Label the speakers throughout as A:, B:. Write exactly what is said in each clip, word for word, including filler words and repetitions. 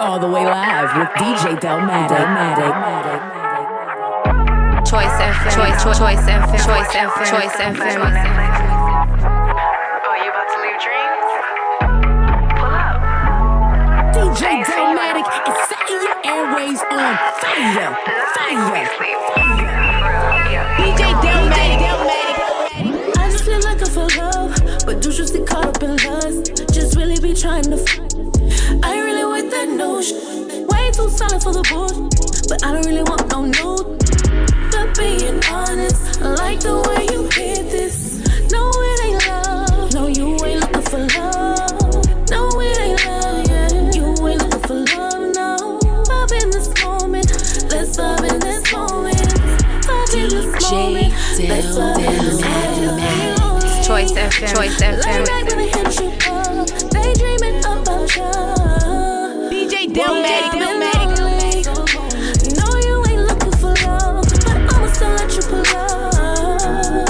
A: all the way live with D J Delmatic.
B: Choice F M, Choice, Choice, Choice F M, Choice F M, Choice F M.
C: Oh, you about to leave dreams? Pull up.
A: D J Delmatic is setting your airways on fire, fire, fire. D J Delmatic.
D: I just feel like I feel love, but do you still caught up in lust? Just really be trying to f- I ain't really with that notion. Way too solid for the bullshit, but I don't really want no nude. But being honest, I like the way you hit this. No, it ain't love. No, you ain't looking for love. No, it ain't love, yeah. You ain't looking for love, no. Love in this moment. Let's love in this moment. Love in this moment. Let's love in this moment.
B: Choice F M, Choice F M.
D: Lay back when I hit you up. Daydreaming about you.
A: D J Delmatic, Delmatic.
D: No, you ain't looking for love, but I'ma still let you pull up.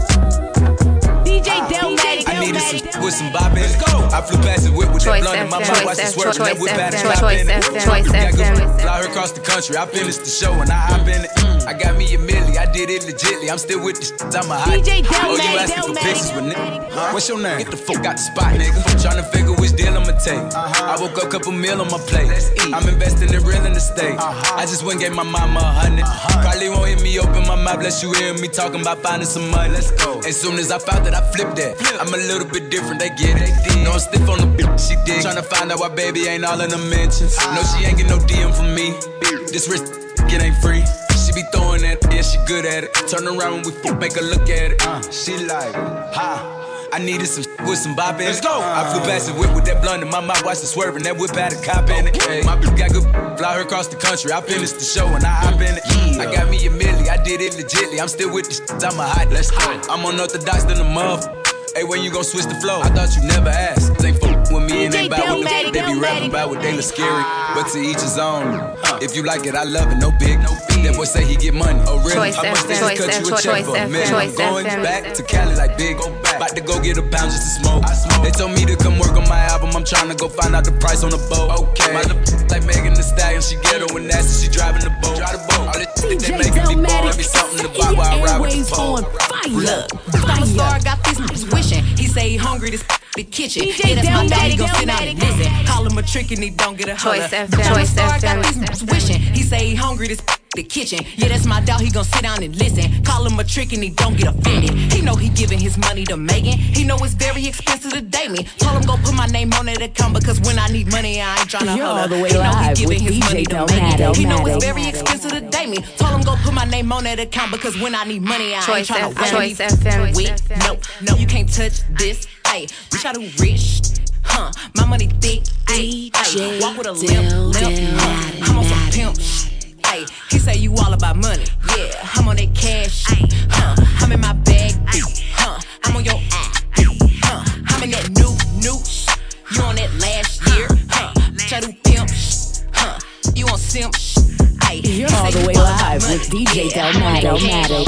A: D J Delmatic,
E: I needed some with some bop in it. I flew past the whip with that blunt in my mouth, watched it swerve, and that whip had a clap in it.
B: Choice F M.
E: Fly her across the country, I finished the show and I hop in it. I got me a milli, I did it legitly. I'm still with the shit, I'm a hot.
A: D J
E: Oh, you
A: Delmatic,
E: asking for
A: Delmatic.
E: pictures with nigga? Huh? What's your name? Get the fuck out the spot, nigga. Tryna figure which deal I'ma take. I woke up, couple meal on my plate. I'm investing in real estate. I just went and gave my mama a hundred. Probably won't hear me open my mouth, unless you hear me talking about finding some money. Let's go. As soon as I found that, I flipped that. I'm a little bit different, they get it. No, I'm stiff on the bitch, she dig. Tryna find out why baby ain't all in the mentions. No, she ain't get no D M from me. This wrist, it ain't free. She be throwing that, yeah, she good at it. Turn around when we fuck, make her look at it. Uh, she like, ha. I needed some with some bop in it. Let's go. I flew past the whip with that blunt in my mouth, watched it swerving. That whip had a cop in it. Hey, my bitch got good, fly her across the country. I finished the show and I hop in it. Yeah. I got me a milli, I did it legitly. I'm still with the shit, I'm a hot. Let's go. I'm unorthodox than a muff. Hey, when you gon' switch the flow? I thought you never asked. They fuck with me and they bout what the, they be rapping about what they look scary. But to each his own. If you like it, I love it. No big, no big. That boy say he get money. Oh really?
B: Choice
E: How much
B: F M,
E: this
B: Choice
E: cut
B: F M,
E: you a check
B: Choice
E: for?
B: F M,
E: Man, I'm
B: Choice
E: going
B: F M.
E: back to Cali like big. About to go get a pound just to smoke. They told me to come work on my album. I'm trying to go find out the price on the boat. Okay. My little like Megan Thee Stallion, she ghetto and nasty. She driving the boat. Drive the boat. All this shit they making me boring. Be something to buy while I ride with the pole.
A: Fire,
F: I'm a star,
A: fire.
F: got these niggas wishing. He say he hungry, this the kitchen.
A: D J
F: Yeah, that's my daddy,
A: Delmatic,
F: gon' sit down and listen. Call him a trick and he don't get a holler.
B: Choice F M,
F: I'm a
B: Choice
F: star,
B: F
F: got
B: M.
F: these niggas wishing. He say he hungry, this the kitchen. Yeah, that's my dog, he gon' sit down and listen. Call him a trick and he don't get offended. He know he giving his money to Megan. He know it's very expensive to date me. Told him go put my name on that account because when I need money, I ain't tryna
A: You're
F: holler.
A: all the way
F: He know he
A: live
F: giving
A: with
F: his
A: D J
F: money to
A: Delmatic.
F: Megan. He know it's
A: Delmatic.
F: very expensive to date me. Told him go put my name on that account because when I need money, I ain't
B: Choice
F: tryna
B: F M,
F: wait.
B: Choice F M.
F: Wait, no, no, you can't touch this. Ay, bitch, I do rich. Huh, my money thick, ay, ay, walk with a limp, limp, huh, I'm on some pimp shit. Ay, he say you all about money, yeah, I'm on that cash, huh, I'm in my bag, huh, I'm on your ass, huh, I'm in that new, new, you on that last year, huh, bitch, I do pimp shit, huh, you on simp shit, ay,
A: You're all the way live with D J Delmatic.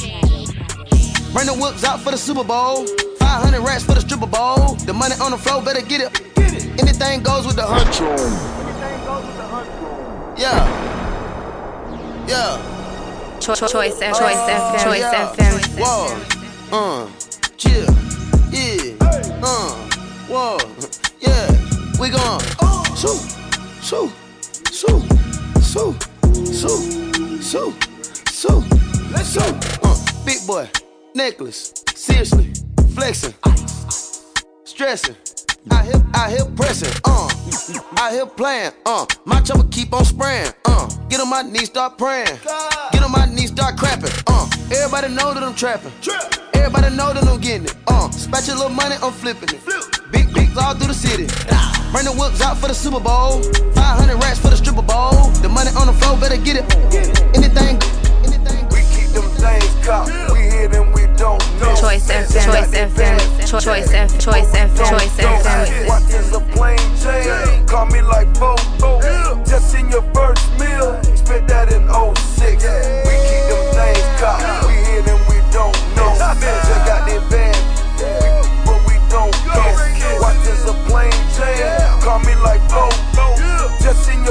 G: Bring the whips out for the Super Bowl. five hundred racks for the stripper bowl. The money on the floor, better get it. Get it. Anything goes with the hunch. Yeah. Yeah.
B: Choice F M, Choice F M, Choice
G: yeah.
B: F M.
G: Whoa. Uh. Chill. Yeah. Uh. Whoa. Yeah. We gone. Shoo. Shoo. Shoo. Shoo. Shoo. Shoo. Shoo. Let's go. Uh. Big boy. Necklace, seriously, flexing, stressing, I here, I here pressing, uh, I here playing, uh, my chopper keep on spraying, uh, get on my knees, start praying, get on my knees, start crapping, uh, everybody know that I'm trapping, everybody know that I'm getting it, uh, spatch your little money, I'm flipping it, big, big all through the city, bring the whips out for the Super Bowl, five hundred racks for the stripper bowl, the money on the floor, better get it, anything, anything,
H: we keep them things cocked, we hear them, we don't know.
B: Choice F M, Choice F M, Choice F, Choice F, Choice F M.
H: What is a plain Jane? Call me like Bobo. Just in your first meal, spit that in oh six. We keep them things cocked, we hear them, we don't know. Just got their band, but we don't know. What is a plain Jane? Call me like Bobo. Just in your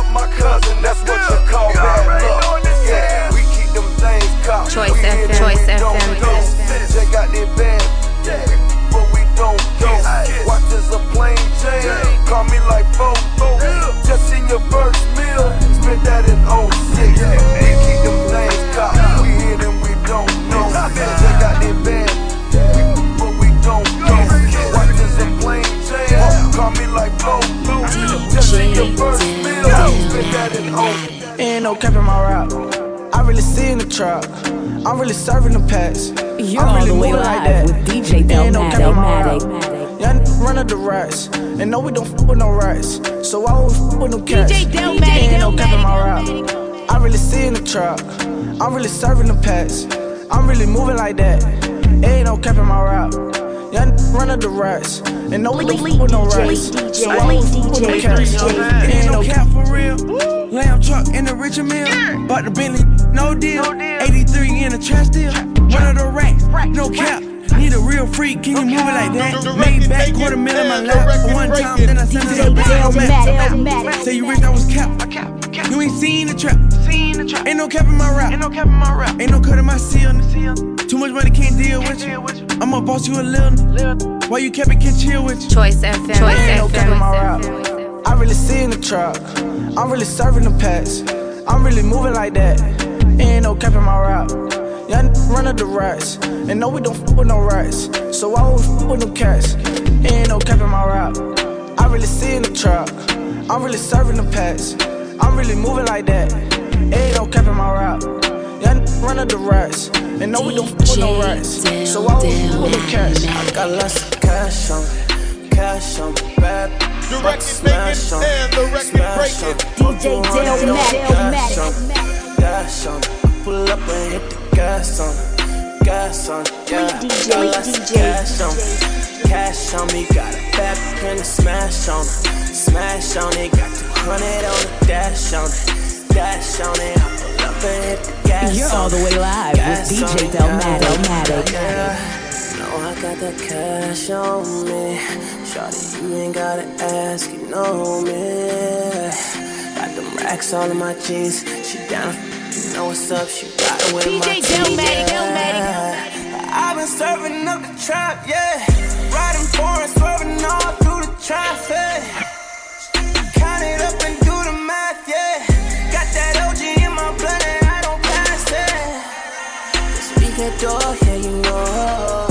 H: up my cousin, that's what you call bad luck. Yeah, we keep them things cocked.
B: Choice
H: We
B: F M,
H: hit them,
B: Choice
H: we
B: F
H: don't
B: M.
H: know. Check out their band, but we don't go. Watch this a plain Jane, call me like Fofo. Just in your first meal, spent that in oh six. We keep them things cocked. We hit them, we don't know. Check out their band, but we don't go. Watch this a plain Jane, call me like Fofo. Just in your first meal, spent that in oh six.
I: Ain't no cap in my rap. I really see in the trap. I'm really serving the packs.
A: You're
I: I'm
A: all
I: really
A: the way
I: moving
A: live
I: like that.
A: with D J
I: Ain't no cap in my rap.
A: Delmatic.
I: Young n- run up the rats. And no, we don't f with no rats. So I won't f with no cats.
A: D J Delmatic,
I: Ain't no cap in my
A: Delmatic.
I: rap. I really see in the trap. I'm really serving the packs. I'm really moving like that. Ain't no cap in my rap. Young n- run up the rats. And no, we don't f with no rats. So I won't f with no cats.
J: Ain't no cap for real. Lamb truck in the Richard Mill. Bought the Bentley, no deal. eighty-three in the trash deal. One of the racks, no cap. Need a real freak, can you move it like that? Made back quarter mil in my lap. One time, then I sent it up. Say you rich, I was cap. You ain't seen the trap. Ain't no cap in my rap. Ain't no cap in my rap. Ain't no cut in my seal. Too much money can't deal with you. I'ma boss you a little. Why you kept it, can't chill with you?
B: Choice F M, Choice
I: Ain't no
B: F
I: cap in my
B: M.
I: rap. I really see in the trap. I'm really serving the packs. I'm really moving like that. Ain't no cap in my rap. Young n- run up the rats. And no, we don't f with no rats. So I won't f with no cats. Ain't no cap in my rap. I really see in the trap. I'm really serving the packs. I'm really moving like that. Ain't no cap in my rap. Young n- run up the rats. And no, we don't f with no rats. So I won't f with no cats.
J: I got lots of cash on me. Cash on me, bad.
K: The record making and the record breaking.
A: D J Delmatic, Delmatic.
J: Gas on, pull up and hit the gas on, gas on, yeah.
A: D J,
J: Got lots
A: D
J: of
A: J.
J: cash on, cash on me, got a back and a smash on, smash on it, got two hundred on the dash on it, dash on it. I pull up and hit the gas.
A: You're all the way live with D J Delmatic, Delmatic.
J: No, I got that cash on me. Shawty, you ain't gotta ask, you know me. Got them racks all in my jeans. She down, you know what's up. She riding with my
A: D J Delmatic, Delmatic.
J: I've been serving up the trap, yeah. Riding foreign, swerving all through the traffic. Count it up and do the math, yeah. Got that O G in my blood and I don't pass it. Speak at door, yeah, you know.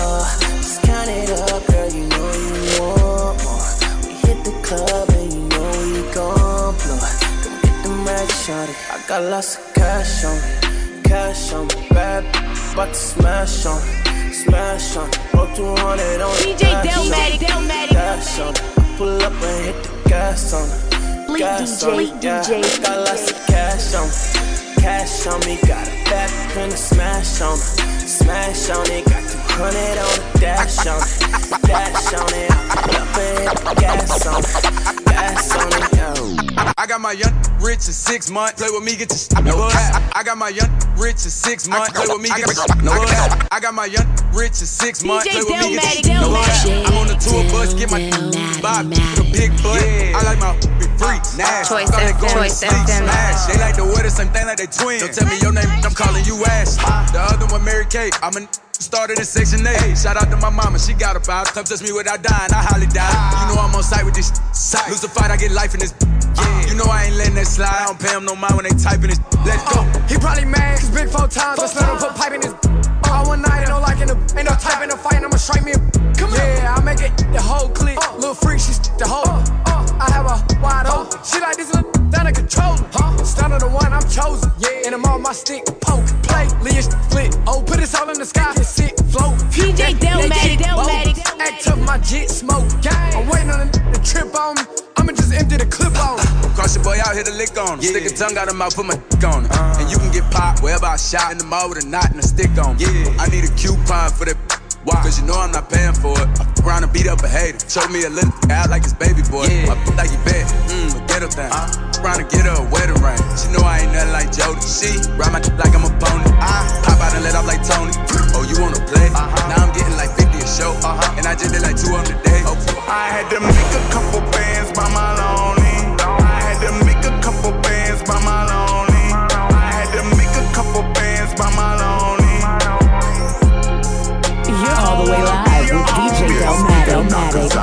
J: Just count it up, girl, you know you want more. We hit the club and you know we gon' blow. Come get them racks, shawty. I got lots of cash on me, cash on me, bad. About to smash on, smash on. Roll two hundred on
A: D J Delmatic, Delmatic.
J: Gas on, I pull up and hit the gas on.
A: Bleak
J: Gas
A: D J,
J: on,
A: Bleak
J: yeah.
A: D J.
J: Got lots of cash on me, cash on me. Got a back and a smash on me, smash on it. Got two hundred on the dash on it, dash on it. I pull up and hit the gas on it, gas on it, yeah.
E: I got my young rich in six months. Play with me, get your sh- no cap. I got my young rich in six months. Play with me, get your sh- no cap. I got my young rich in six months. Play with me, get your sh- no cap. I'm on the tour bus, get my bob, the big butt. I like my big freaks, nasty.
B: Choice F M, Choice F M.
E: Smash. They like to wear the same thing like they twins. Don't tell me your name, I'm calling you Ash. The other one, Mary Kate. I'm a started in Section eight. Shout out to my mama, she got a vibe. Come touch me without dying, I highly doubt it. You know I'm on site with this shit. Lose the fight, I get life in this. Yeah. You know I ain't letting that slide. I don't pay him no mind when they typing this. Let's go.
J: Uh, he probably mad, cause big four times. I let him put pipe in his. All one night, ain't no like in the. Ain't no type in the fight, I'ma strike me a. Come yeah, I make it the whole clip. Uh, little freak, she the whole. Uh, uh, I have a wide open. She like this little down to control. Huh? Stun of the one, I'm chosen. Yeah, and I'm on my stick. Poke, play, Leah split. Oh, put this all in the sky. Get sick, float.
A: D J Delmatic, Delmatic.
J: Act tough, my jet smoke. I'm waiting on the, the trip on me. I'ma just empty the clip on him.
E: Cross your boy out, hit a lick on him. Yeah. Stick a tongue out of mouth, put my dick on him. Uh, and you can get popped wherever I shot in the mall with a knot and a stick on him. Yeah. I need a coupon for that. Why? Cause you know I'm not paying for it. I f around and beat up a hater. Show me a little out like his baby boy. Yeah. I f like he bet, mmm, a ghetto thing. Uh, around to get her a wedding ring. She know I ain't nothing like Jody. She ride my like I'm a pony. I pop out and let off like Tony. Oh, you wanna play? Uh-huh. Now I'm getting like fifty a show. Uh-huh. And I just did like two hundred a day. Oh.
K: I had to make a couple bands by my lonely. I had to make a couple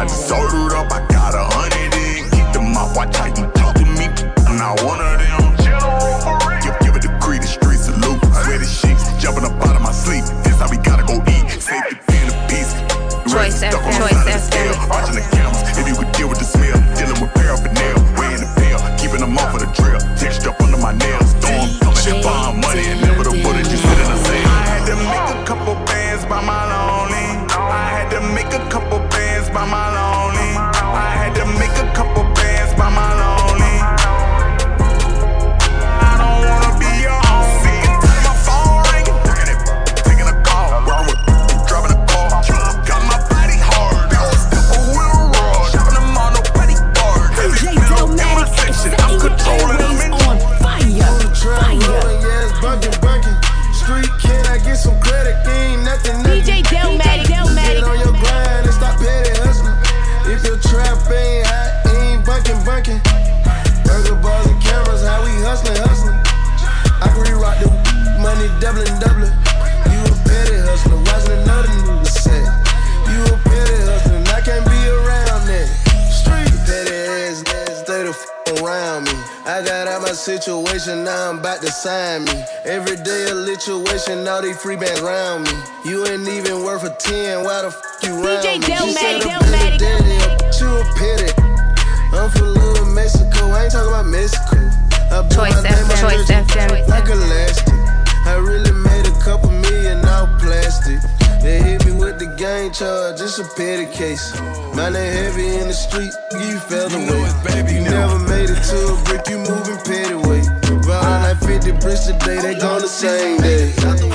L: Sold up, I got a hundred in. Keep them off, watch how you talk to me. I'm not one of them. Give, give a degree, the street salute. Sweaty sheets, jumping up out of my sleep. This how we gotta go eat. Safety pin a piece.
B: Choice F M, Choice F M.
L: Watching the cameras, if you would deal with the smell. Dealing with paraphernalia, weighing the pill. Keeping them off of the drill. Texture up under my nails. Storm coming and buying money. Inevitable that you sit in the same.
M: I had to make a couple bands by my lonely. I had to make a couple bands by my lonely. I had to make a couple bands by my lonely. I don't wanna be your sick and tired of my phone ringing. Taking it, taking a call. Wrong with driving a car. Got my body hard. A wheel roll. Shopping them all, no petty guard.
A: D J Delmatic is setting your airways on fire. Fire.
N: Bunkin', bunkin'. Street kid, I get some credit. Ain't nothing, nothing.
A: D J Delmatic, Delmatic.
N: Get on your grind and stop petty hustling. If your trap ain't hot, ain't bunkin', bunkin'. Burger bars and cameras, how we hustlin', hustlin'. I can re-rock the money, doubling, doubling. You a petty hustler, watching another nigga say. You a petty hustler, and I can't be around that. Street petty ass niggas, stay the f around me. I got out my situation, now I'm about to sign me. Every day a lituation, all they free bands round me. You ain't even worth a ten, why the f you round me?
A: D J Delmatic,
N: Delmatic. You a petty. I'm from Little Mexico, I ain't talking about Mexico. I built
B: Choice
N: my name
B: F M,
N: on
B: Choice F M.
N: like elastic. I really made a couple million out plastic. They hit me with the gang charge, it's a petty case. Mine ain't heavy in the street, you fell away. You never made it to a brick, you moving petty weight. Round like fifty bricks today, they gone the same day.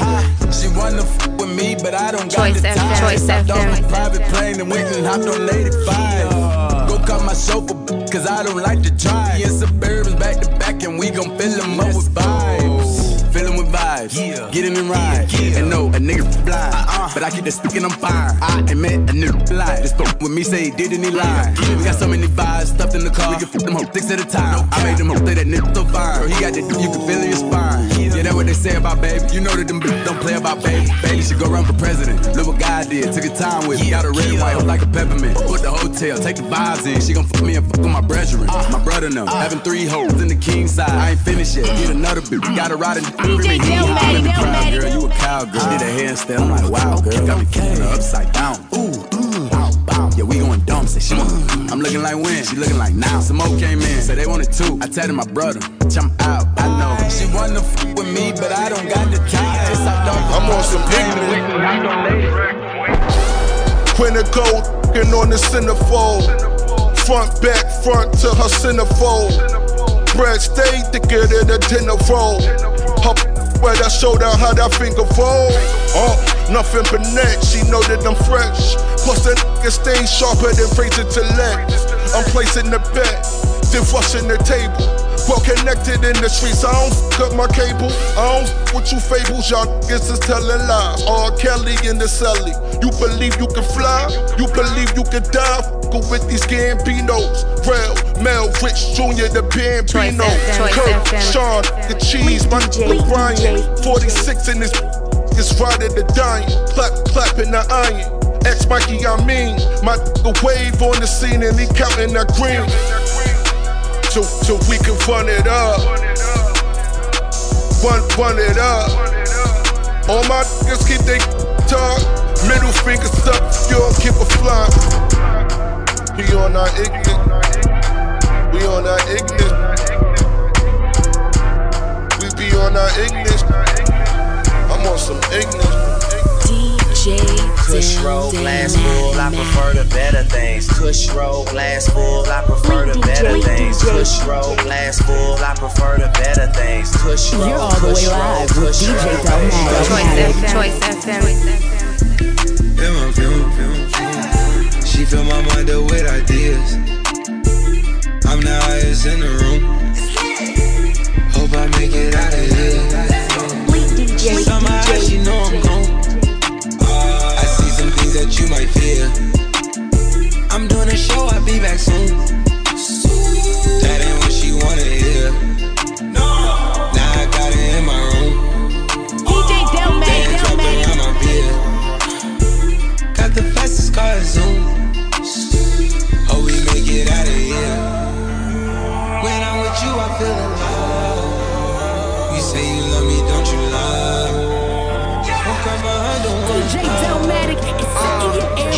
E: She wanna f with me, but I don't got
B: Choice
E: the
B: F M,
E: time.
B: Choice
E: Hopped
B: F
E: on
B: M.
E: a private plane and went and hopped on eighty-five. Go cut my chauffeur, cause I don't like to drive. In Suburbans back to back, and we gon' fill them up with vibes. Fill them with vibes, yeah. Get in and ride. Yeah. And no, a nigga blind, uh-uh. But I keep the stick and I'm fine. I ain't met a nigga blind. This fuck with me, say he did and he lied. We got so many vibes stuffed in the car. We can flip them hoes six at a time. I made them hoes say that nigga so fine. Bro, he got that, you can feel in your spine. Yeah, that's what they say about baby. You know that them bitches don't play about baby. Baby should go run for president. Look what God did. Took his time with me. Got a red and white like a peppermint. Put the hotel, take the vibes in. She gon' fuck me and fuck with my brethren. My brother them. Having three hoes in the king side. I ain't finished yet. Get another bitch. Got a ride in the
A: D J Delmatic,
E: in the crowd,
A: Delmatic.
E: girl. You a cowgirl. She did a handstand. I'm like, wow, girl. Got me kicking her upside down. Ooh, mm, bow, bow. Yeah, we going dumb. Say she want. I'm looking like when? She looking like now. Some more came in. Said they wanted two. I tell my brother. I'm out. I know. She wanna f with me, but I don't got the time.
K: I'm on some ignorant. Quintico f***ing on the centerfold. Front, back, front to her centerfold. Bread stay thicker than a dinner roll. Her where that show down how that finger fold. Oh, nothing but neck, she know that I'm fresh. Plus that nigga stay sharper than Fraser to legs. I'm placing the bet, then rushing the table. Well connected in the streets, I don't f*** up my cable. I don't f*** with you fables, y'all niggas is telling lies. R. Kelly in the celly. You believe you can fly? You believe you can die? F***ing with these Gambinos. Real, Mel, Rich Junior, the Bambino. Kurt, Sean, the cheese, my nigga Brian. forty-six in this is riding the dying. Clap, clapping the iron. Ex Mikey, I mean. My nigga wave on the scene and he counting that green. So, so we can run it up. Run, run it up. All my niggas keep they talk. Middle fingers up, you don't give a fly. We on our ignorant. We on our ignorant. We be on our ignorant. I'm on some ignorant.
A: D J
O: Kush roll, glass full, I prefer the better things. Kush roll, glass full, I prefer the better things. Kush roll, glass full, I prefer the better things. Kush roll,
A: You're all the way live with D J Delmatic.
B: Choice F M, Choice F M.
P: Feel my, feel my, feel my. She fill my mind up with ideas. I'm the highest in the room. Hope I make it out of here. Somehow she know I'm gone. I see some things that you might fear. I'm doing a show, I'll be back soon. That ain't what she wanna hear. Now I got it in my room.
A: D J Delmatic, Delmatic.
P: Got the fastest car, Zoom.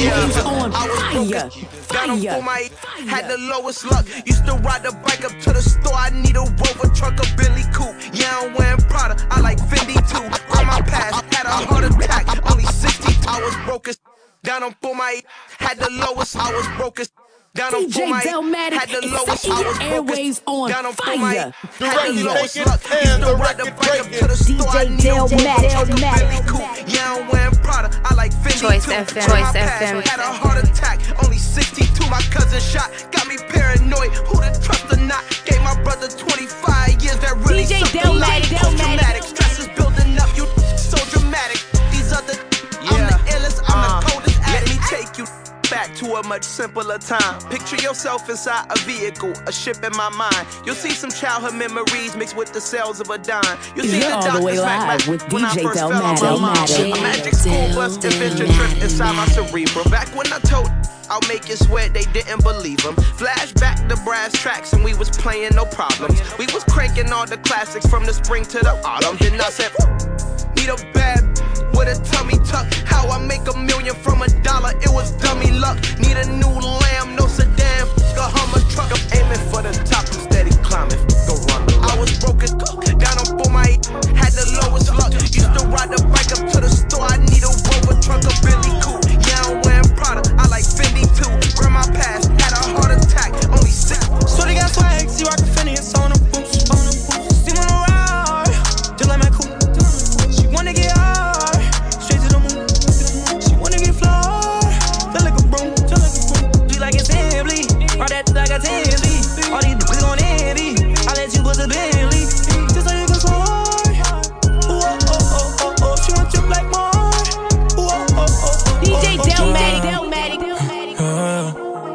A: airwaves on
J: I was
A: fire.
J: broken, down on for my had the lowest luck. Used to ride the bike up to the store. I need a Rover truck, a Bentley coupe. Yeah, I'm wearing Prada. I like Fendi too. On my past, had a heart attack. Only sixty. I was broke as down on for my had the lowest. I was broke as down on
A: D J
J: for my
A: Delmatic
J: had the
A: is
J: lowest.
A: setting
J: I
A: your
J: was broke as
A: airwaves on
J: down on for my
A: fire.
J: had the lowest
K: Fire.
J: luck. Used to ride the bike up to the store. I need a Rover truck, a Bentley coupe. Yeah, I'm wearing Prada. I like Fendi
B: Choice
J: too.
B: F M.
J: On my
B: Choice
J: past,
B: F M.
J: had a heart attack. Only sixty-two. My cousin shot. Got me paranoid. Who to trust or not? Gave my brother twenty-five years. That really
A: D J
J: sucked a lot.
A: Delmatic,
J: Post-traumatic. Stress is building up. You so dramatic. These other I'm the illest. I'm the coldest. Let me take you back to a much simpler time. Picture yourself inside a vehicle, a ship in my mind. You'll see some childhood memories mixed with the cells of a dime. You'll see
A: You're
J: the
A: all the
J: doctor
A: way
J: smack
A: live
J: my
A: with
J: when I
A: D J
J: first fell on my
A: Delmatic.
J: mom. A magic school bus adventure trip inside my cerebral. Back when I told I'll make you sweat, they didn't believe them. Flashback to brass tracks and we was playing no problems. We was cranking all the classics from the spring to the autumn. Then I said, need a bad with a tummy tuck. How I make a million from a dollar, it was dummy luck. Need a new lamb, no sedan, a Hummer truck. I'm aiming for the top, I'm steady climbing. Go run the I was broke as down on for my had the lowest luck. Used to ride the bike up to the store. I need a Rover truck, a Bentley coupe. Yeah, I'm wearing Prada. I like Fendi too. Grandma passed, had a heart attack. Only six.
Q: So they got swag, see rockin' Fendi, it's on the boots, on the boots. See when I ride, just like my coupe. She wanna get hard, straight to the moon. She wanna get flawed, feel like a broom, feel like a broom. Be like it's Assembly, ride that like a Assembly. All these niggas gon' envy, I let you put the Bentley. Just so you can soar. Ooh, oh, oh, oh, oh, oh. She want you like more. Ooh, oh, oh, oh, oh.
A: D J
Q: oh, oh,
A: Delmatic,
Q: oh.
A: Delmatic, Delmatic.
Q: Uh,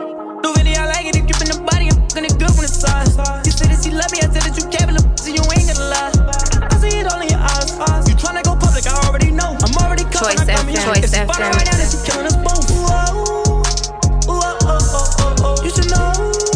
Q: do video, I like it if you in the body, I'm fucking it good when it's size. You say that she love me, I said that you can't believe so you ain't gonna lie. I see it all in your eyes. You tryna go public, I already know. I'm already coming,
B: Choice
Q: I got me
B: F M,
Q: on.
B: Choice
Q: It's
B: F M.
Q: fun right now that she killing us both. Ooh, oh, ooh, oh, oh, oh, oh, oh. You should know.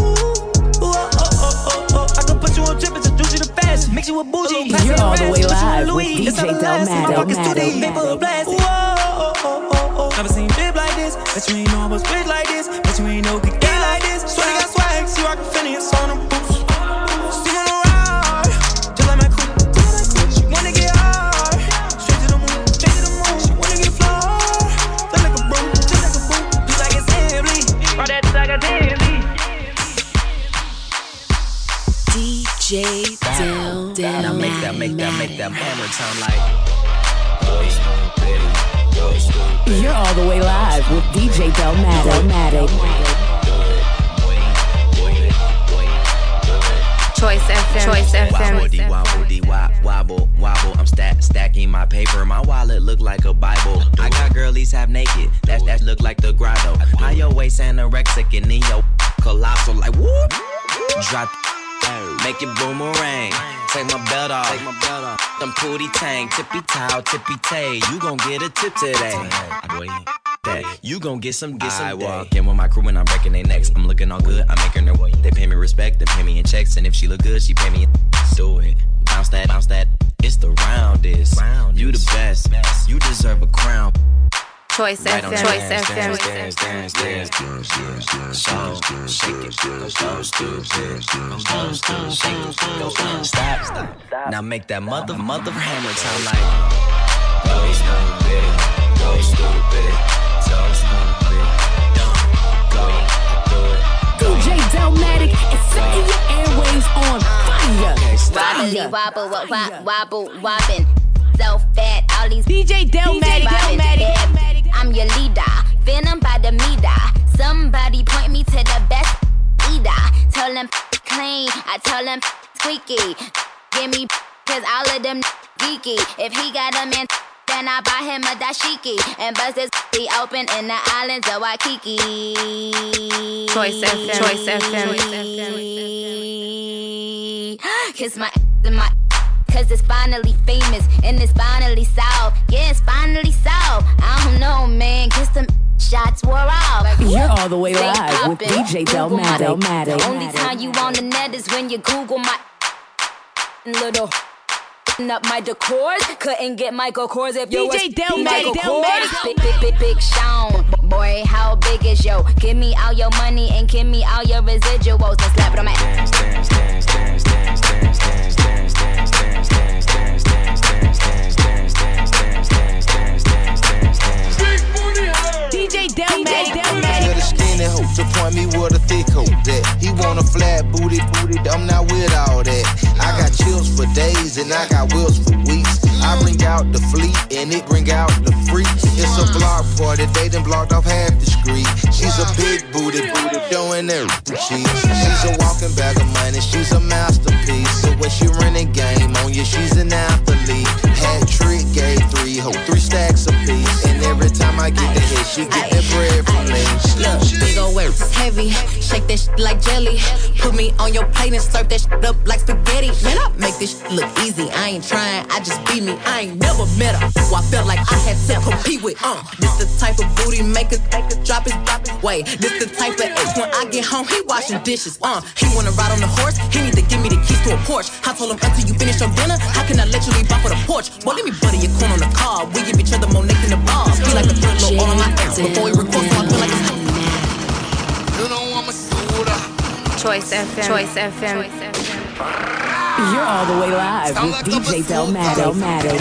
Q: Ooh, oh, oh, oh, oh, oh. I can put you on trip, introduce you to fashion, mix you with bougie.
A: You're all the way live with D J Delmatic.
Q: Ooh, oh, oh, oh, oh, oh. Never seen bib like this, but you ain't know I was big like this, but you ain't know could get like this. Swear they got swag, see rockin' Fendi, it's on them boots. See when I ride, just like my coupe. She wanna get hard, straight to the moon, straight to the moon. She wanna get flawed, feel like a broom, feel like a boom. Be like it's Assembly, ride that like a Assembly.
D: D J Del Del.
O: Now make that, make that, make that hammer sound like.
A: You're all the way live with D J Delmatic.
B: Choice F M. Choice F M.
O: Wobble, dee, wobble, dee, wop, wobble, wobble. I'm stack, stacking my paper. My wallet look like a Bible. I got girlies half naked. That that look like the grotto. How your waist anorexic and then your colossal like whoop. Drop, make it boomerang. Take my belt off. Take my belt off. Them pooty tang, tippy towel, tippy tay. You gon' get a tip today. That you gon' get some, get some. I walk in with my crew and I'm breaking their necks. I'm looking all good, I'm making their way. They pay me respect, they pay me in checks, and if she look good, she pay me in. Do it, bounce that, bounce that. It's the roundest. You the best, you deserve a crown.
B: Choice
O: Right
B: F
O: on
B: M.
O: the
B: Choice
O: dance,
B: F M.
O: dance, dance, dance, dance. So shake it, go so stupid, go so stupid, shake it, go so stop, stop. Now make that mother, mother hammer sound like. Go stupid, go stupid, so stupid, don't go, do it.
A: D J Delmatic is setting your airwaves on fire.
R: Wobbly wobble, wo- wo- wobble, wobbin'. So fat, all these
A: D J Delmatic, Delmatic.
R: I'm your leader, venom by the meter. Somebody point me to the best eater. Tell them clean, I tell them squeaky. Give me cause all of them geeky. If he got a man, then I buy him a dashiki and bust his be open in the islands of Waikiki.
B: Choice F M. Choice F M.
R: Kiss my and my cause it's finally famous and it's finally solved. Yeah, it's finally solved. I don't know, man. Kiss them shots wore off.
A: You're all the way
R: Stay
A: live with
R: poppin',
A: D J
R: Google my-
A: Delmatic.
R: The only time you on the net is when you Google my little. up my decor. Couldn't get Michael Kors if you
A: D J
R: was
A: Del
R: Michael
A: Matic, Del
R: Kors.
A: Matic.
R: Big, big, big, big Sean. Boy, how big is yo? Give me all your money and give me all your residuals and slap it on my ass.
A: D J Del Matic, Del Matic.
S: Tell the skinny hoe to point me with a thick hoe that he want a flat booty, booty. I'm not with all that. I got chills for days and I got wheels for weeks. I bring out the fleet and it bring out the freaks. It's a block party, they done blocked off half the street. She's a big booty, booty, doing everything cheap. She's a walking bag of money, she's a masterpiece. So when she running game on you, she's an athlete. Hat trick, gave three, ho, three stacks a piece. And every time I get the hit, she get that bread from me.
F: Look, big ol' whip, heavy, shake that shit like jelly. Put me on your plate and serve that shit up like spaghetti. Man, I make this shit look easy. I ain't trying, I just be me. I ain't never met her, so I felt like I had to compete with. Uh, this the type of booty maker, drop his, drop his way. This the type of ace when I get home, he washing dishes. Uh, he wanna ride on the horse, he need to give me the keys to a Porsche. I told him until you finish your dinner, how can I let you leave off of the porch? Well, let me butter your corn on the car. We give each other more neck than the balls. Feel like a thrill little all on my ass before we record, so I feel like it's.
S: You know I'm a suitor.
B: Choice F M. Choice F M.
A: You're all the way live with D J Del Matic. Del Matic.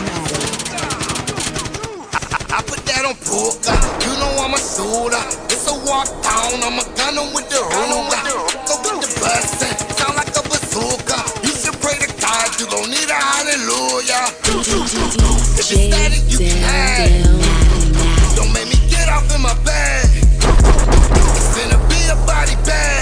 S: I put that on polka. You know I'm a suitor. It's a walk down. I'm a gunner with the ruler. Go with the bustin'. Sound like a bazooka. You should pray to God. You gon' need a hallelujah. If you static, you can. Don't make me get off in my bed. It's finna be a body bag.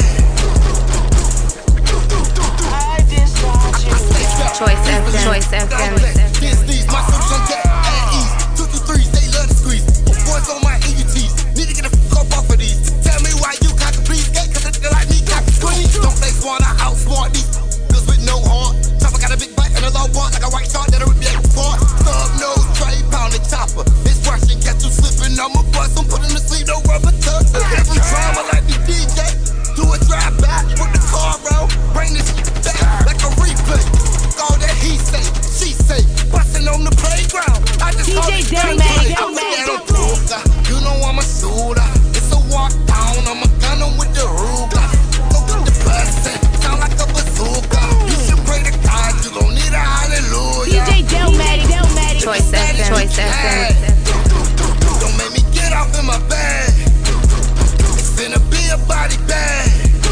B: Choice F M. Choice F M.
S: This these muscles on deck at ease. Two two threes, they love to squeeze. Put boys on my E U Ts. Need to get a fuck up off of these. Tell me why you got to please gay, cause they like me got to squeeze. Don't they wanna outsmart these girls with no heart. Chopper got a big butt and a low bar like a white shark that'll rip your sport. Snub nose, tray pound the chopper. This Russian got you slipping. I'ma bust them, put them to sleep, no rubber tuck. Every time I like the D J, do a drive back, put the car around, bring this back like a replay. All that he say, she say, bustin' on the playground. I just
A: D J Del Matic, Del Matic.
S: You know I'm a suitor. It's a walk down. I'm a gunner with the ruler. Go with the bustin', sound like a bazooka. You should pray to God. You gon' need a hallelujah.
A: D J Del Matic, Del Matic.
B: Choice F M. Choice F M.
S: Don't make me get off in my bed. It's finna be a body bag.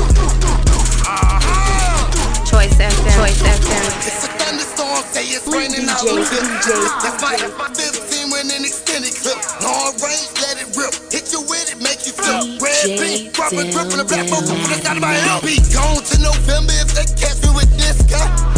B: Choice F M. Choice F M.
S: It's a thunderstorm, say it's raining out the clip. That's my F fifteen with an extended clip. Long range, let it rip. Hit you with it, make you flip. Red beat, dropping, dripping the black boat from the side of my hip. Be gone to November if they catch me with this guy.